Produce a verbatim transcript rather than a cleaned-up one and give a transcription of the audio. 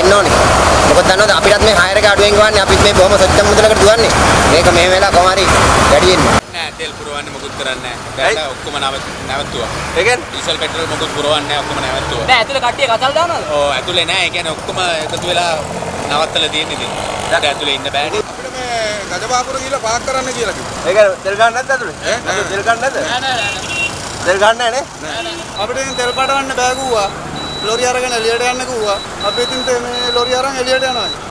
වෙන්න ඕනේ. මොකද දන්නවද අපිටත් මේ හයර් එක අඩුවෙන් ගවන්නේ අපිත් මේ බොහොම සොච්චම් මුදලකට දුවන්නේ. මේක මේ වෙලාව කොහොම හරි වැඩි වෙන්නේ. නෑ තෙල් පුරවන්නේ මොකුත් කරන්නේ නෑ. දැන් ඔක්කොම නැවතුවා. ඒ කියන්නේ ඩීසල් පෙට්‍රල් මොකුත් පුරවන්නේ නෑ ඔක්කොම නැවතුවා. නෑ ඇතුලේ කට්ටිය කසල් දානවද? ඔව් ඇතුලේ නෑ. ඒ කියන්නේ ඔක්කොම එකතු වෙලා නවත්තලා තියෙන්නේ ඉතින්. දැන් ඇතුලේ ඉන්න බෑනේ. අපිට මේ ගජබාපුර ගිහලා පාක් කරන්න කියලා කිව්වා. ඒ කියන්නේ තෙල් ගන්න නැද්ද ඇතුලේ? ඈ තෙල් ගන්න නැද්ද? නෑ නෑ නෑ. තෙල් ගන්න නැහැ නේ? අපිට ඉතින් තෙල් පටවන්න බෑ කිව්වා. ලොරි අරගෙන එළියට යන්න කිව්වා. අපි ඉතින් මේ ලොරි අරන් එළියට යනවා.